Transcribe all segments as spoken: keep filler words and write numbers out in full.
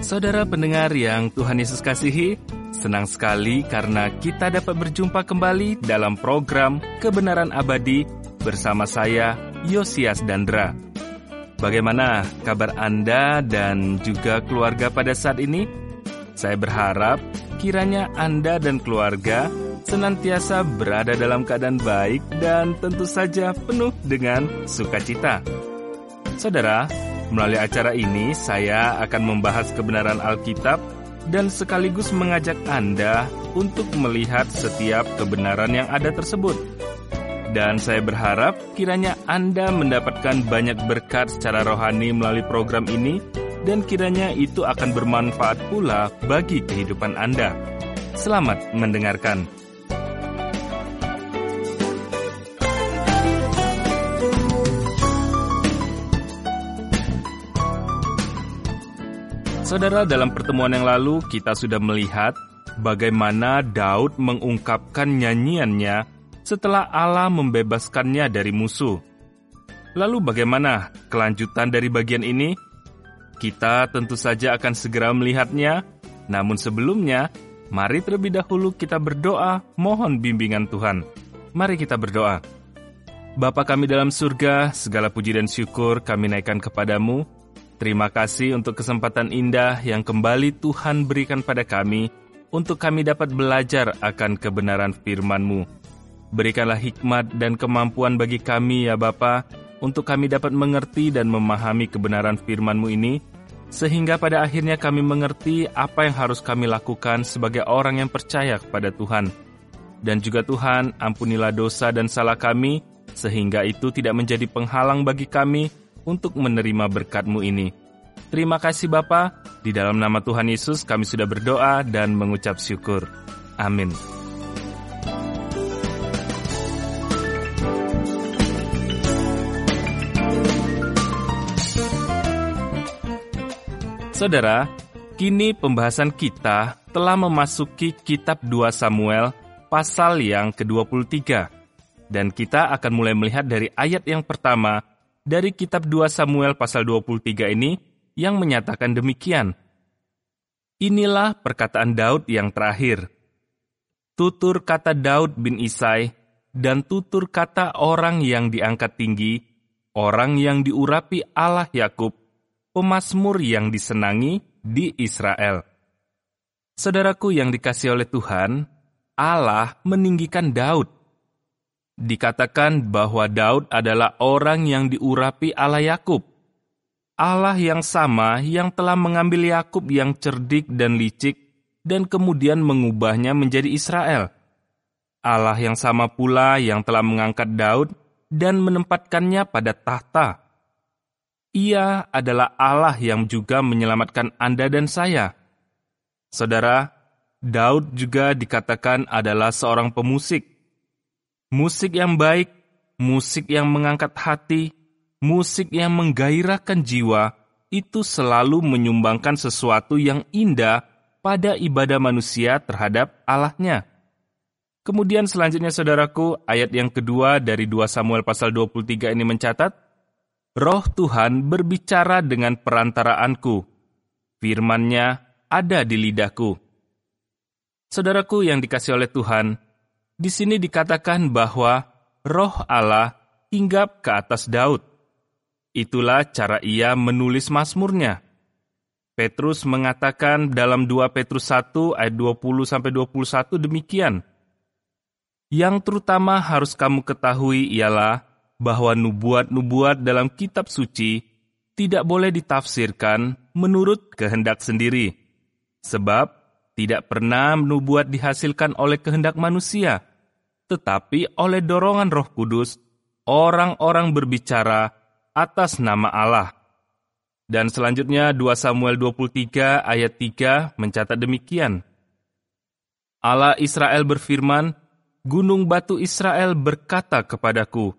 Saudara pendengar yang Tuhan Yesus kasihi, senang sekali karena kita dapat berjumpa kembali dalam program Kebenaran Abadi bersama saya, Yosias Dandra. Bagaimana kabar Anda dan juga keluarga pada saat ini? Saya berharap kiranya Anda dan keluarga senantiasa berada dalam keadaan baik dan tentu saja penuh dengan sukacita. Saudara, melalui acara ini saya akan membahas kebenaran Alkitab dan sekaligus mengajak Anda untuk melihat setiap kebenaran yang ada tersebut. Dan saya berharap kiranya Anda mendapatkan banyak berkat secara rohani melalui program ini dan kiranya itu akan bermanfaat pula bagi kehidupan Anda. Selamat mendengarkan. Saudara, dalam pertemuan yang lalu kita sudah melihat bagaimana Daud mengungkapkan nyanyiannya setelah Allah membebaskannya dari musuh. Lalu bagaimana kelanjutan dari bagian ini? Kita tentu saja akan segera melihatnya, namun sebelumnya, mari terlebih dahulu kita berdoa mohon bimbingan Tuhan. Mari kita berdoa. Bapa kami dalam surga, segala puji dan syukur kami naikkan kepadamu. Terima kasih untuk kesempatan indah yang kembali Tuhan berikan pada kami, untuk kami dapat belajar akan kebenaran firman-Mu. Berikanlah hikmat dan kemampuan bagi kami ya Bapa, untuk kami dapat mengerti dan memahami kebenaran firman-Mu ini, sehingga pada akhirnya kami mengerti apa yang harus kami lakukan sebagai orang yang percaya kepada Tuhan. Dan juga Tuhan, ampunilah dosa dan salah kami, sehingga itu tidak menjadi penghalang bagi kami untuk menerima berkat-Mu ini. Terima kasih Bapa, di dalam nama Tuhan Yesus kami sudah berdoa dan mengucap syukur. Amin. Saudara, kini pembahasan kita telah memasuki kitab dua Samuel pasal yang kedua puluh tiga. Dan kita akan mulai melihat dari ayat yang pertama dari kitab dua Samuel pasal dua puluh tiga ini yang menyatakan demikian. Inilah perkataan Daud yang terakhir. Tutur kata Daud bin Isai dan tutur kata orang yang diangkat tinggi, orang yang diurapi Allah Yakub, pemazmur yang disenangi di Israel. Saudaraku yang dikasihi oleh Tuhan, Allah meninggikan Daud. Dikatakan bahwa Daud adalah orang yang diurapi Allah Yakub. Allah yang sama yang telah mengambil Yakub yang cerdik dan licik dan kemudian mengubahnya menjadi Israel. Allah yang sama pula yang telah mengangkat Daud dan menempatkannya pada tahta. Ia adalah Allah yang juga menyelamatkan Anda dan saya. Saudara, Daud juga dikatakan adalah seorang pemusik. Musik yang baik, musik yang mengangkat hati, musik yang menggairahkan jiwa, itu selalu menyumbangkan sesuatu yang indah pada ibadah manusia terhadap Allah-Nya. Kemudian selanjutnya saudaraku, ayat yang kedua dari dua Samuel pasal dua puluh tiga ini mencatat, Roh Tuhan berbicara dengan perantaraanku, firman-Nya ada di lidahku. Saudaraku yang dikasihi oleh Tuhan, di sini dikatakan bahwa Roh Allah hinggap ke atas Daud. Itulah cara ia menulis mazmurnya. Petrus mengatakan dalam dua Petrus satu ayat dua puluh sampai dua puluh satu demikian. Yang terutama harus kamu ketahui ialah bahwa nubuat-nubuat dalam kitab suci tidak boleh ditafsirkan menurut kehendak sendiri. Sebab tidak pernah nubuat dihasilkan oleh kehendak manusia, tetapi oleh dorongan Roh Kudus, orang-orang berbicara atas nama Allah. Dan selanjutnya dua Samuel dua puluh tiga ayat tiga mencatat demikian. Allah Israel berfirman, Gunung batu Israel berkata kepadaku,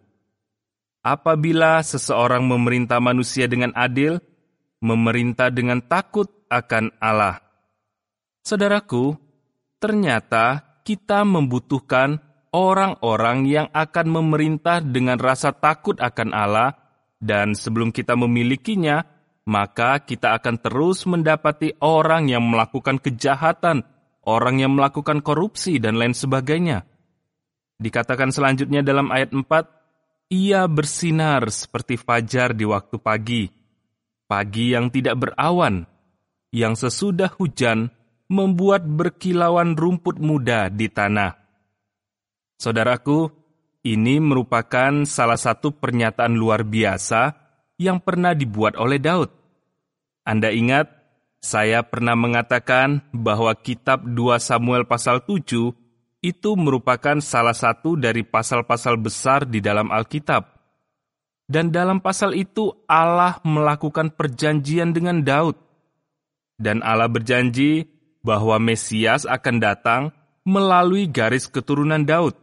apabila seseorang memerintah manusia dengan adil, memerintah dengan takut akan Allah. Saudaraku, ternyata kita membutuhkan orang-orang yang akan memerintah dengan rasa takut akan Allah, dan sebelum kita memilikinya, maka kita akan terus mendapati orang yang melakukan kejahatan, orang yang melakukan korupsi, dan lain sebagainya. Dikatakan selanjutnya dalam ayat empat, ia bersinar seperti fajar di waktu pagi, pagi yang tidak berawan, yang sesudah hujan membuat berkilauan rumput muda di tanah. Saudaraku, ini merupakan salah satu pernyataan luar biasa yang pernah dibuat oleh Daud. Anda ingat, saya pernah mengatakan bahwa kitab dua Samuel pasal tujuh itu merupakan salah satu dari pasal-pasal besar di dalam Alkitab. Dan dalam pasal itu Allah melakukan perjanjian dengan Daud. Dan Allah berjanji bahwa Mesias akan datang melalui garis keturunan Daud.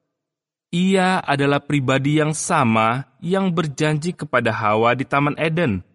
Ia adalah pribadi yang sama yang berjanji kepada Hawa di Taman Eden.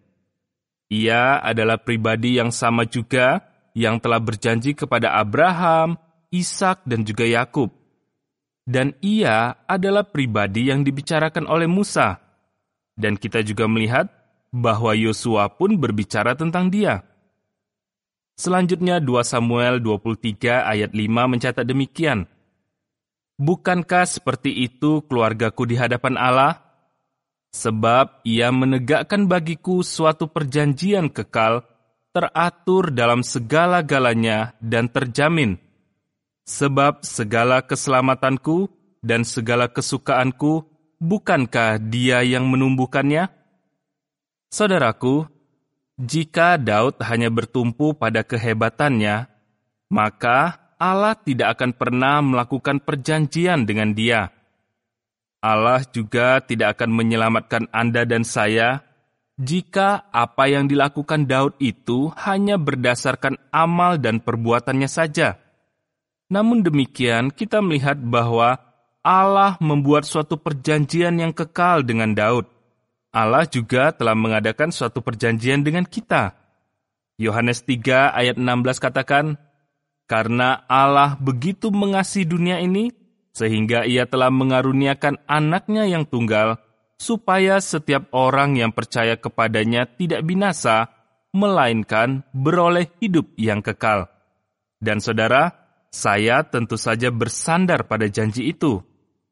Ia adalah pribadi yang sama juga yang telah berjanji kepada Abraham, Ishak, dan juga Yakub. Dan ia adalah pribadi yang dibicarakan oleh Musa. Dan kita juga melihat bahwa Yosua pun berbicara tentang dia. Selanjutnya dua Samuel dua puluh tiga ayat lima mencatat demikian. Bukankah seperti itu keluargaku di hadapan Allah? Sebab ia menegakkan bagiku suatu perjanjian kekal, teratur dalam segala-galanya dan terjamin. Sebab segala keselamatanku dan segala kesukaanku, bukankah dia yang menumbuhkannya? Saudaraku, jika Daud hanya bertumpu pada kehebatannya, maka Allah tidak akan pernah melakukan perjanjian dengan dia. Allah juga tidak akan menyelamatkan Anda dan saya jika apa yang dilakukan Daud itu hanya berdasarkan amal dan perbuatannya saja. Namun demikian, kita melihat bahwa Allah membuat suatu perjanjian yang kekal dengan Daud. Allah juga telah mengadakan suatu perjanjian dengan kita. Yohanes tiga ayat enam belas katakan, karena Allah begitu mengasihi dunia ini, sehingga ia telah mengaruniakan anaknya yang tunggal, supaya setiap orang yang percaya kepadanya tidak binasa, melainkan beroleh hidup yang kekal. Dan saudara, saya tentu saja bersandar pada janji itu.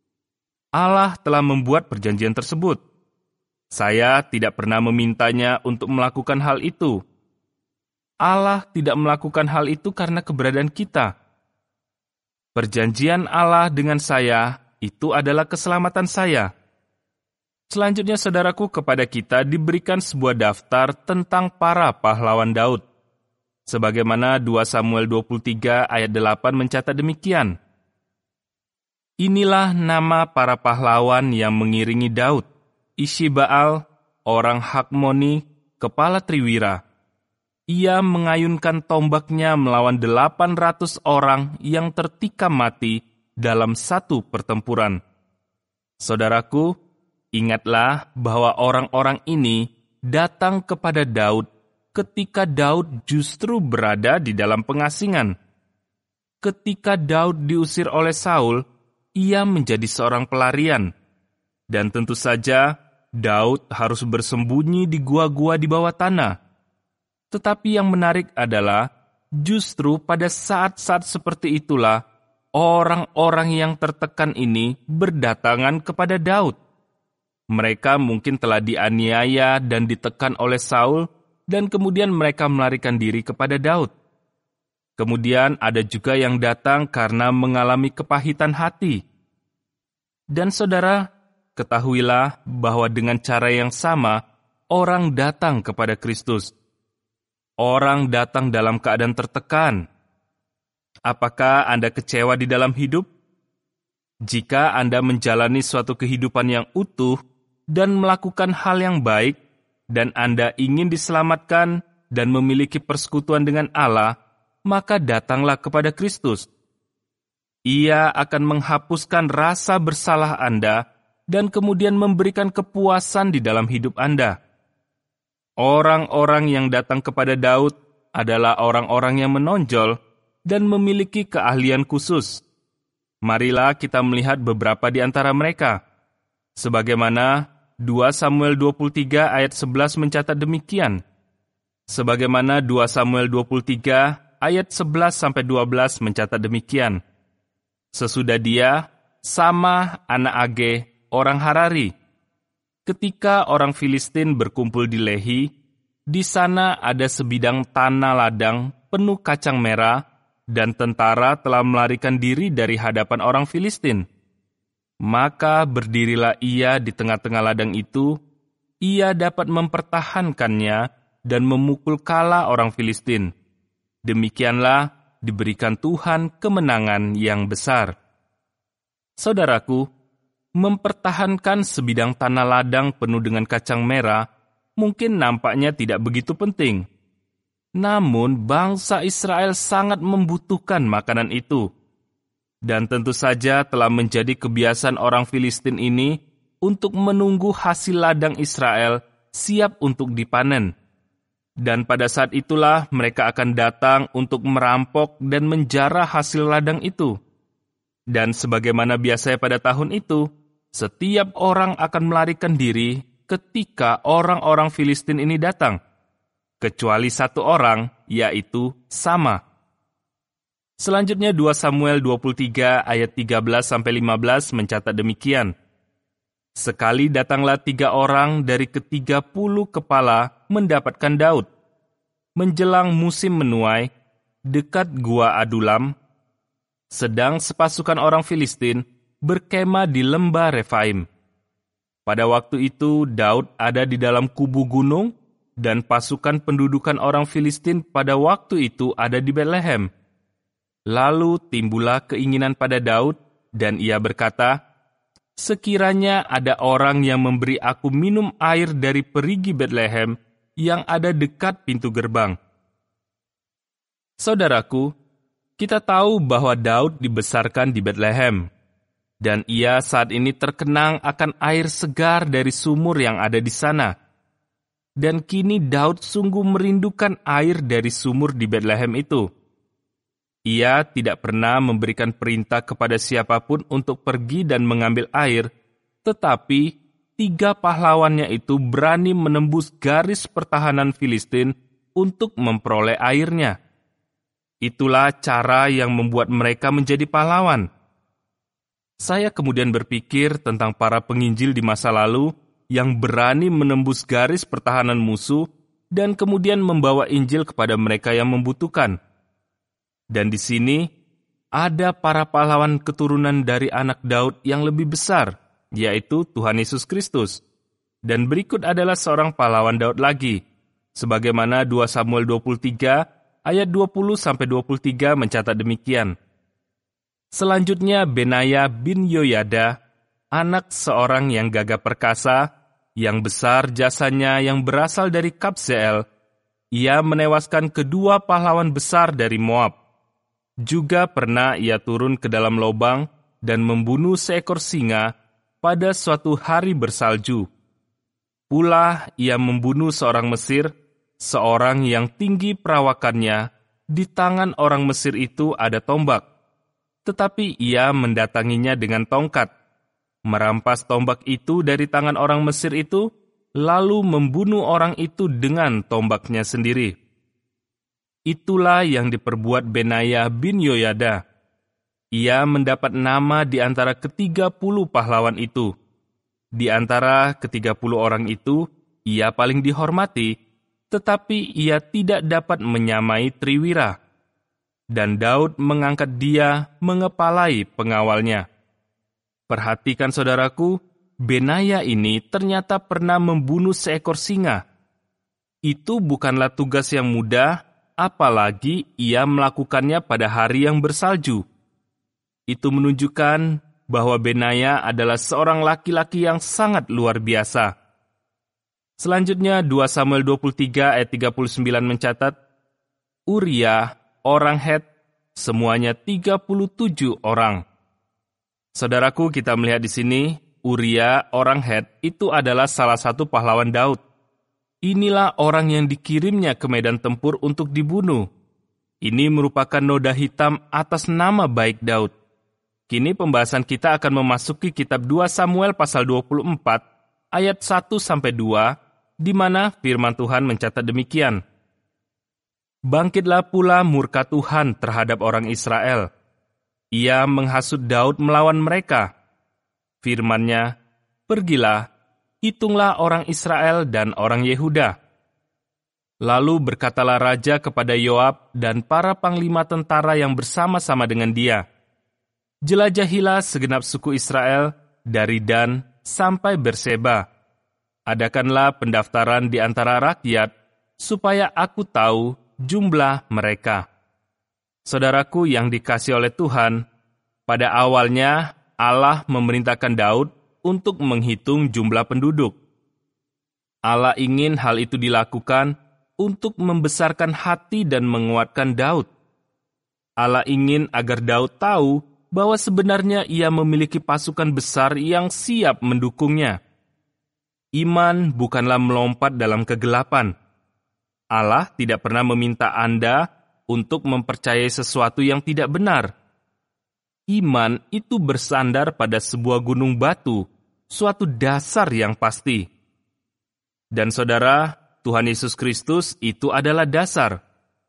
Allah telah membuat perjanjian tersebut. Saya tidak pernah memintanya untuk melakukan hal itu. Allah tidak melakukan hal itu karena keberadaan kita. Perjanjian Allah dengan saya, itu adalah keselamatan saya. Selanjutnya, saudaraku, kepada kita diberikan sebuah daftar tentang para pahlawan Daud. Sebagaimana dua Samuel dua puluh tiga ayat delapan mencatat demikian. Inilah nama para pahlawan yang mengiringi Daud. Ishibaal, orang Hakmoni, kepala Triwira. Ia mengayunkan tombaknya melawan delapan ratus orang yang tertikam mati dalam satu pertempuran. Saudaraku, ingatlah bahwa orang-orang ini datang kepada Daud ketika Daud justru berada di dalam pengasingan. Ketika Daud diusir oleh Saul, ia menjadi seorang pelarian. Dan tentu saja, Daud harus bersembunyi di gua-gua di bawah tanah. Tetapi yang menarik adalah, justru pada saat-saat seperti itulah, orang-orang yang tertekan ini berdatangan kepada Daud. Mereka mungkin telah dianiaya dan ditekan oleh Saul, dan kemudian mereka melarikan diri kepada Daud. Kemudian ada juga yang datang karena mengalami kepahitan hati. Dan saudara, ketahuilah bahwa dengan cara yang sama, orang datang kepada Kristus. Orang datang dalam keadaan tertekan. Apakah Anda kecewa di dalam hidup? Jika Anda menjalani suatu kehidupan yang utuh dan melakukan hal yang baik, dan Anda ingin diselamatkan dan memiliki persekutuan dengan Allah, maka datanglah kepada Kristus. Ia akan menghapuskan rasa bersalah Anda dan kemudian memberikan kepuasan di dalam hidup Anda. Orang-orang yang datang kepada Daud adalah orang-orang yang menonjol dan memiliki keahlian khusus. Marilah kita melihat beberapa di antara mereka. Sebagaimana dua Samuel dua puluh tiga ayat sebelas mencatat demikian. Sebagaimana dua Samuel dua puluh tiga ayat sebelas sampai dua belas mencatat demikian. Sesudah dia, Sama anak Age, orang Harari. Ketika orang Filistin berkumpul di Lehi, di sana ada sebidang tanah ladang penuh kacang merah, dan tentara telah melarikan diri dari hadapan orang Filistin. Maka berdirilah ia di tengah-tengah ladang itu, ia dapat mempertahankannya dan memukul kala orang Filistin. Demikianlah diberikan Tuhan kemenangan yang besar. Saudaraku, mempertahankan sebidang tanah ladang penuh dengan kacang merah mungkin nampaknya tidak begitu penting. Namun bangsa Israel sangat membutuhkan makanan itu. Dan tentu saja telah menjadi kebiasaan orang Filistin ini untuk menunggu hasil ladang Israel siap untuk dipanen. Dan pada saat itulah mereka akan datang untuk merampok dan menjarah hasil ladang itu. Dan sebagaimana biasanya pada tahun itu, setiap orang akan melarikan diri ketika orang-orang Filistin ini datang, kecuali satu orang, yaitu Sama. Selanjutnya dua Samuel dua puluh tiga ayat tiga belas sampai lima belas mencatat demikian. Sekali datanglah tiga orang dari ketiga puluh kepala mendapatkan Daud. Menjelang musim menuai, dekat gua Adulam, sedang sepasukan orang Filistin berkemah di lembah Refaim. Pada waktu itu Daud ada di dalam kubu gunung, dan pasukan pendudukan orang Filistin pada waktu itu ada di Betlehem. Lalu timbullah keinginan pada Daud, dan ia berkata, "Sekiranya ada orang yang memberi aku minum air dari perigi Betlehem yang ada dekat pintu gerbang." Saudaraku, kita tahu bahwa Daud dibesarkan di Betlehem, dan ia saat ini terkenang akan air segar dari sumur yang ada di sana. Dan kini Daud sungguh merindukan air dari sumur di Betlehem itu. Ia tidak pernah memberikan perintah kepada siapapun untuk pergi dan mengambil air, tetapi tiga pahlawannya itu berani menembus garis pertahanan Filistin untuk memperoleh airnya. Itulah cara yang membuat mereka menjadi pahlawan. Saya kemudian berpikir tentang para penginjil di masa lalu yang berani menembus garis pertahanan musuh dan kemudian membawa Injil kepada mereka yang membutuhkan. Dan di sini ada para pahlawan keturunan dari anak Daud yang lebih besar, yaitu Tuhan Yesus Kristus. Dan berikut adalah seorang pahlawan Daud lagi, sebagaimana dua Samuel dua puluh tiga ayat dua puluh sampai dua puluh tiga mencatat demikian. Selanjutnya Benaya bin Yoyada, anak seorang yang gagah perkasa, yang besar jasanya yang berasal dari Kabseel, ia menewaskan kedua pahlawan besar dari Moab. Juga pernah ia turun ke dalam lubang dan membunuh seekor singa pada suatu hari bersalju. Pula ia membunuh seorang Mesir, seorang yang tinggi perawakannya, di tangan orang Mesir itu ada tombak. Tetapi ia mendatanginya dengan tongkat, merampas tombak itu dari tangan orang Mesir itu, lalu membunuh orang itu dengan tombaknya sendiri. Itulah yang diperbuat Benaya bin Yoyada. Ia mendapat nama di antara ketiga puluh pahlawan itu. Di antara ketiga puluh orang itu, ia paling dihormati, tetapi ia tidak dapat menyamai Triwira. Dan Daud mengangkat dia mengepalai pengawalnya. Perhatikan saudaraku, Benaya ini ternyata pernah membunuh seekor singa. Itu bukanlah tugas yang mudah, apalagi ia melakukannya pada hari yang bersalju. Itu menunjukkan bahwa Benaya adalah seorang laki-laki yang sangat luar biasa. Selanjutnya dua Samuel dua puluh tiga ayat tiga puluh sembilan mencatat, Uria, orang Het, semuanya tiga puluh tujuh orang. Saudaraku, kita melihat di sini, Uria, orang Het, itu adalah salah satu pahlawan Daud. Inilah orang yang dikirimnya ke medan tempur untuk dibunuh. Ini merupakan noda hitam atas nama baik Daud. Kini pembahasan kita akan memasuki kitab dua Samuel pasal dua puluh empat, ayat satu sampai dua, di mana firman Tuhan mencatat demikian. Bangkitlah pula murka Tuhan terhadap orang Israel. Ia menghasut Daud melawan mereka. Firman-Nya, "Pergilah, hitunglah orang Israel dan orang Yehuda." Lalu berkatalah raja kepada Yoab dan para panglima tentara yang bersama-sama dengan dia, "Jelajahilah segenap suku Israel dari Dan sampai Berseba. Adakanlah pendaftaran di antara rakyat, supaya aku tahu jumlah mereka." Saudaraku yang dikasihi oleh Tuhan, pada awalnya Allah memerintahkan Daud untuk menghitung jumlah penduduk. Allah ingin hal itu dilakukan untuk membesarkan hati dan menguatkan Daud. Allah ingin agar Daud tahu bahwa sebenarnya ia memiliki pasukan besar yang siap mendukungnya. Iman bukanlah melompat dalam kegelapan. Allah tidak pernah meminta Anda untuk mempercayai sesuatu yang tidak benar. Iman itu bersandar pada sebuah gunung batu, suatu dasar yang pasti. Dan saudara, Tuhan Yesus Kristus itu adalah dasar.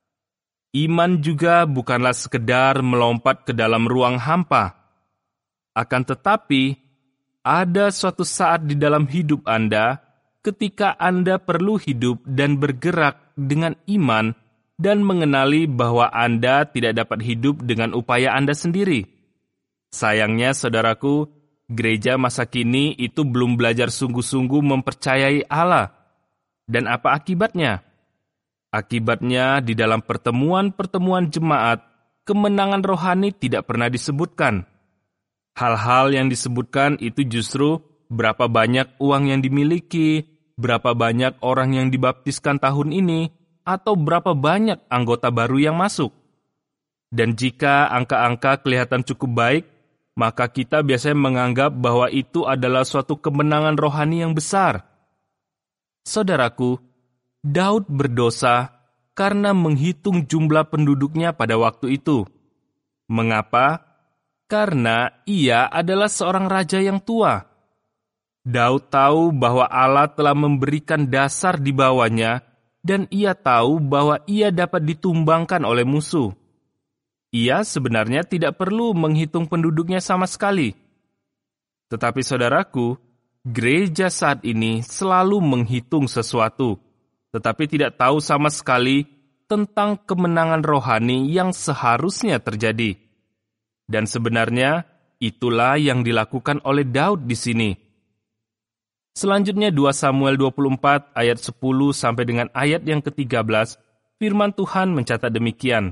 Iman juga bukanlah sekedar melompat ke dalam ruang hampa. Akan tetapi, ada suatu saat di dalam hidup Anda ketika Anda perlu hidup dan bergerak dengan iman dan mengenali bahwa Anda tidak dapat hidup dengan upaya Anda sendiri. Sayangnya, saudaraku, gereja masa kini itu belum belajar sungguh-sungguh mempercayai Allah. Dan apa akibatnya? Akibatnya, di dalam pertemuan-pertemuan jemaat, kemenangan rohani tidak pernah disebutkan. Hal-hal yang disebutkan itu justru berapa banyak uang yang dimiliki, berapa banyak orang yang dibaptiskan tahun ini, atau berapa banyak anggota baru yang masuk. Dan jika angka-angka kelihatan cukup baik, maka kita biasanya menganggap bahwa itu adalah suatu kemenangan rohani yang besar. Saudaraku, Daud berdosa karena menghitung jumlah penduduknya pada waktu itu. Mengapa? Karena ia adalah seorang raja yang tua. Daud tahu bahwa Allah telah memberikan dasar di bawahnya, dan ia tahu bahwa ia dapat ditumbangkan oleh musuh. Ia sebenarnya tidak perlu menghitung penduduknya sama sekali. Tetapi saudaraku, gereja saat ini selalu menghitung sesuatu, tetapi tidak tahu sama sekali tentang kemenangan rohani yang seharusnya terjadi. Dan sebenarnya itulah yang dilakukan oleh Daud di sini. Selanjutnya dua Samuel dua puluh empat ayat sepuluh sampai dengan ayat yang ketiga belas, firman Tuhan mencatat demikian.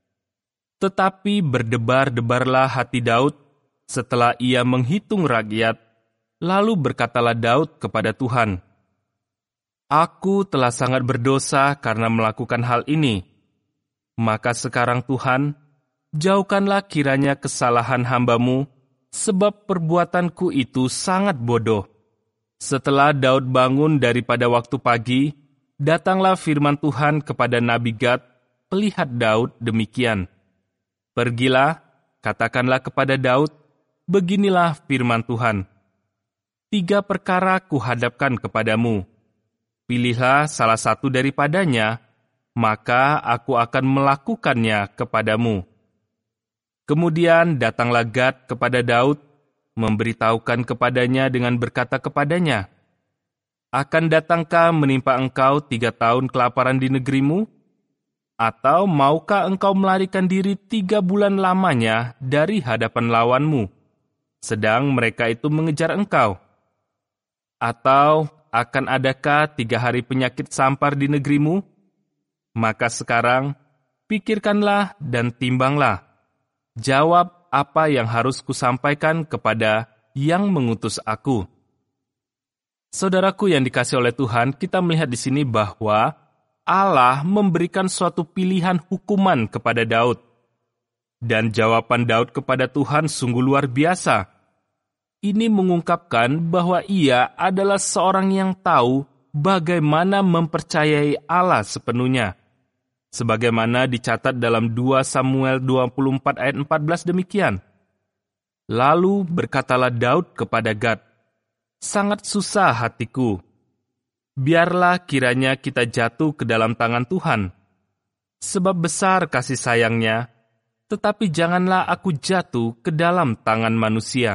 Tetapi berdebar-debarlah hati Daud setelah ia menghitung rakyat, lalu berkatalah Daud kepada Tuhan, "Aku telah sangat berdosa karena melakukan hal ini. Maka sekarang Tuhan, jauhkanlah kiranya kesalahan hamba-Mu, sebab perbuatanku itu sangat bodoh." Setelah Daud bangun daripada waktu pagi, datanglah firman Tuhan kepada Nabi Gad, pelihat Daud demikian. "Pergilah, katakanlah kepada Daud, beginilah firman Tuhan. Tiga perkara kuhadapkan kepadamu. Pilihlah salah satu daripadanya, maka aku akan melakukannya kepadamu." Kemudian datanglah Gad kepada Daud, memberitahukan kepadanya dengan berkata kepadanya, "Akan datangkah menimpa engkau tiga tahun kelaparan di negerimu? Atau maukah engkau melarikan diri tiga bulan lamanya dari hadapan lawanmu, sedang mereka itu mengejar engkau? Atau akan adakah tiga hari penyakit sampar di negerimu? Maka sekarang, pikirkanlah dan timbanglah. Jawab apa yang harus kusampaikan kepada yang mengutus aku." Saudaraku yang dikasihi oleh Tuhan, kita melihat di sini bahwa Allah memberikan suatu pilihan hukuman kepada Daud. Dan jawaban Daud kepada Tuhan sungguh luar biasa. Ini mengungkapkan bahwa ia adalah seorang yang tahu bagaimana mempercayai Allah sepenuhnya. Sebagaimana dicatat dalam dua Samuel dua puluh empat ayat empat belas demikian. Lalu berkatalah Daud kepada Gad, "Sangat susah hatiku. Biarlah kiranya kita jatuh ke dalam tangan Tuhan. sebab besar kasih sayangnya, tetapi janganlah aku jatuh ke dalam tangan manusia.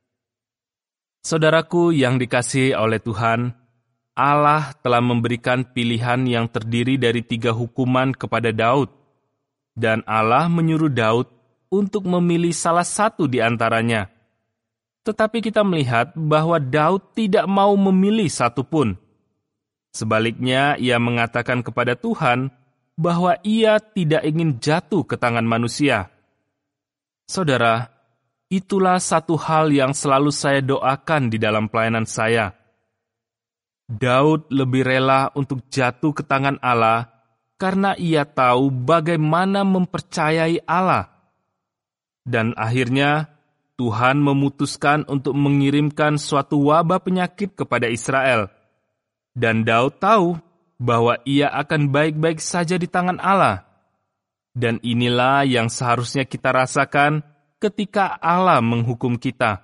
Saudaraku yang dikasihi oleh Tuhan, Allah telah memberikan pilihan yang terdiri dari tiga hukuman kepada Daud, dan Allah menyuruh Daud untuk memilih salah satu di antaranya. Tetapi kita melihat bahwa Daud tidak mau memilih satu pun. Sebaliknya, ia mengatakan kepada Tuhan bahwa ia tidak ingin jatuh ke tangan manusia. Saudara, itulah satu hal yang selalu saya doakan di dalam pelayanan saya. Daud lebih rela untuk jatuh ke tangan Allah karena ia tahu bagaimana mempercayai Allah. Dan akhirnya, Tuhan memutuskan untuk mengirimkan suatu wabah penyakit kepada Israel. Dan Daud tahu bahwa ia akan baik-baik saja di tangan Allah. Dan inilah yang seharusnya kita rasakan ketika Allah menghukum kita.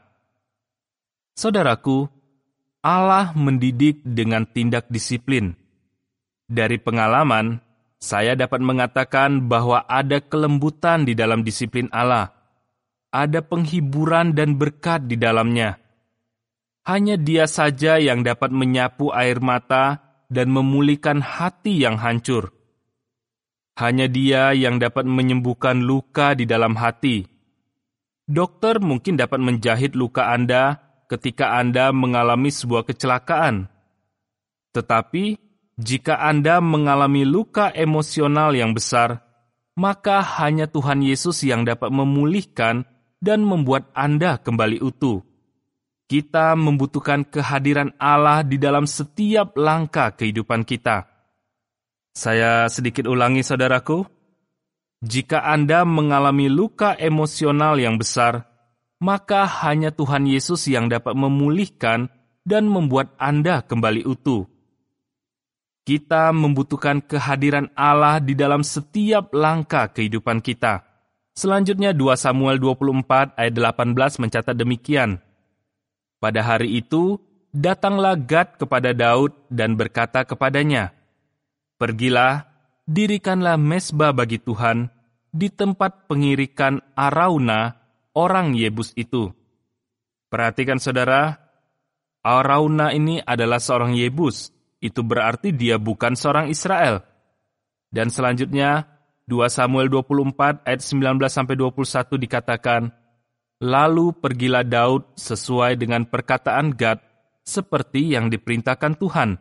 Saudaraku, Allah mendidik dengan tindak disiplin. Dari pengalaman, saya dapat mengatakan bahwa ada kelembutan di dalam disiplin Allah. Ada penghiburan dan berkat di dalamnya. Hanya Dia saja yang dapat menyapu air mata dan memulihkan hati yang hancur. Hanya Dia yang dapat menyembuhkan luka di dalam hati. Dokter mungkin dapat menjahit luka Anda ketika Anda mengalami sebuah kecelakaan. Tetapi, jika Anda mengalami luka emosional yang besar, maka hanya Tuhan Yesus yang dapat memulihkan dan membuat Anda kembali utuh. Kita membutuhkan kehadiran Allah di dalam setiap langkah kehidupan kita. Saya sedikit ulangi, saudaraku. Jika Anda mengalami luka emosional yang besar, maka hanya Tuhan Yesus yang dapat memulihkan dan membuat Anda kembali utuh. Kita membutuhkan kehadiran Allah di dalam setiap langkah kehidupan kita. Selanjutnya dua Samuel dua puluh empat ayat delapan belas mencatat demikian. Pada hari itu, datanglah Gad kepada Daud dan berkata kepadanya, "Pergilah, dirikanlah mezbah bagi Tuhan di tempat pengirikan Arauna, orang Yebus itu." Perhatikan saudara, Arauna ini adalah seorang Yebus, itu berarti dia bukan seorang Israel. Dan selanjutnya, dua Samuel dua puluh empat ayat sembilan belas sampai dua puluh satu dikatakan, "Lalu pergilah Daud sesuai dengan perkataan Gad seperti yang diperintahkan Tuhan.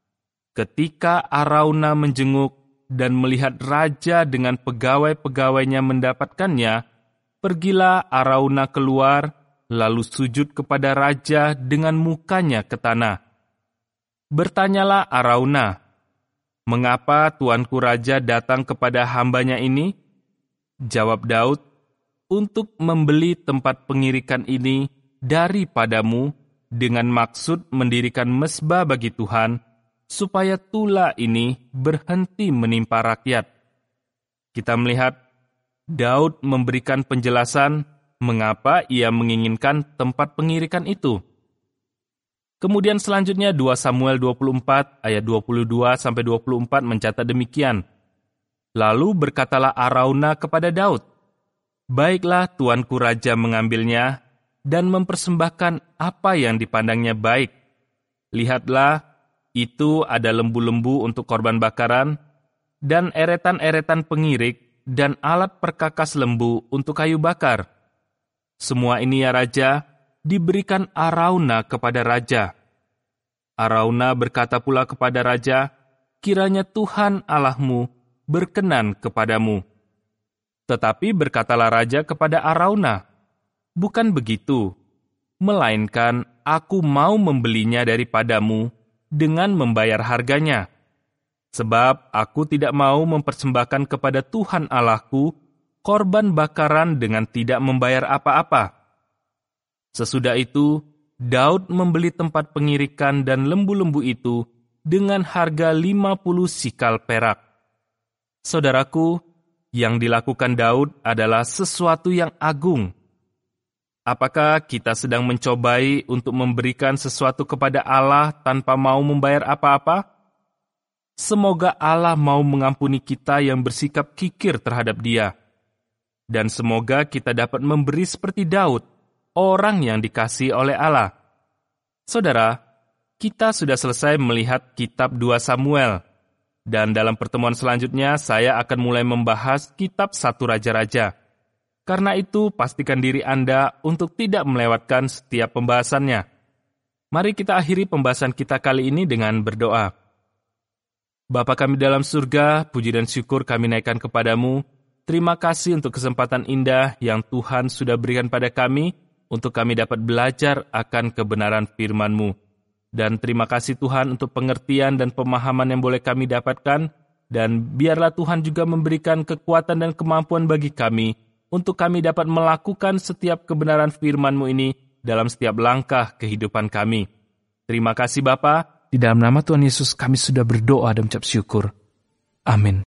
Ketika Arauna menjenguk dan melihat raja dengan pegawai-pegawainya mendapatkannya, pergilah Arauna keluar lalu sujud kepada raja dengan mukanya ke tanah. Bertanyalah Arauna, 'Mengapa tuanku raja datang kepada hambanya ini?' Jawab Daud, 'Untuk membeli tempat pengirikan ini daripadamu dengan maksud mendirikan mezbah bagi Tuhan, supaya tula ini berhenti menimpa rakyat.'" Kita melihat Daud memberikan penjelasan mengapa ia menginginkan tempat pengirikan itu. Kemudian selanjutnya dua Samuel dua puluh empat ayat dua puluh dua sampai dua puluh empat mencatat demikian. Lalu berkatalah Arauna kepada Daud, "Baiklah tuanku raja mengambilnya dan mempersembahkan apa yang dipandangnya baik. Lihatlah, itu ada lembu-lembu untuk korban bakaran, dan eretan-eretan pengirik, dan alat perkakas lembu untuk kayu bakar. Semua ini ya raja, diberikan Arauna kepada raja." Arauna berkata pula kepada raja, "Kiranya Tuhan Allahmu berkenan kepadamu." Tetapi berkatalah raja kepada Arauna, "Bukan begitu, melainkan aku mau membelinya daripadamu dengan membayar harganya. Sebab aku tidak mau mempersembahkan kepada Tuhan Allahku korban bakaran dengan tidak membayar apa-apa." Sesudah itu, Daud membeli tempat pengirikan dan lembu-lembu itu dengan harga lima puluh sikal perak. Saudaraku, yang dilakukan Daud adalah sesuatu yang agung. Apakah kita sedang mencobai untuk memberikan sesuatu kepada Allah tanpa mau membayar apa-apa? Semoga Allah mau mengampuni kita yang bersikap kikir terhadap Dia. Dan semoga kita dapat memberi seperti Daud, orang yang dikasihi oleh Allah. Saudara, kita sudah selesai melihat kitab dua Samuel. Dan dalam pertemuan selanjutnya, saya akan mulai membahas kitab satu Raja-Raja. Karena itu, pastikan diri Anda untuk tidak melewatkan setiap pembahasannya. Mari kita akhiri pembahasan kita kali ini dengan berdoa. Bapa kami dalam surga, puji dan syukur kami naikkan kepadamu. Terima kasih untuk kesempatan indah yang Tuhan sudah berikan pada kami untuk kami dapat belajar akan kebenaran firman-Mu. Dan terima kasih Tuhan untuk pengertian dan pemahaman yang boleh kami dapatkan. Dan biarlah Tuhan juga memberikan kekuatan dan kemampuan bagi kami untuk kami dapat melakukan setiap kebenaran firman-Mu ini dalam setiap langkah kehidupan kami. Terima kasih Bapa. Di dalam nama Tuhan Yesus kami sudah berdoa dan mengucap syukur. Amin.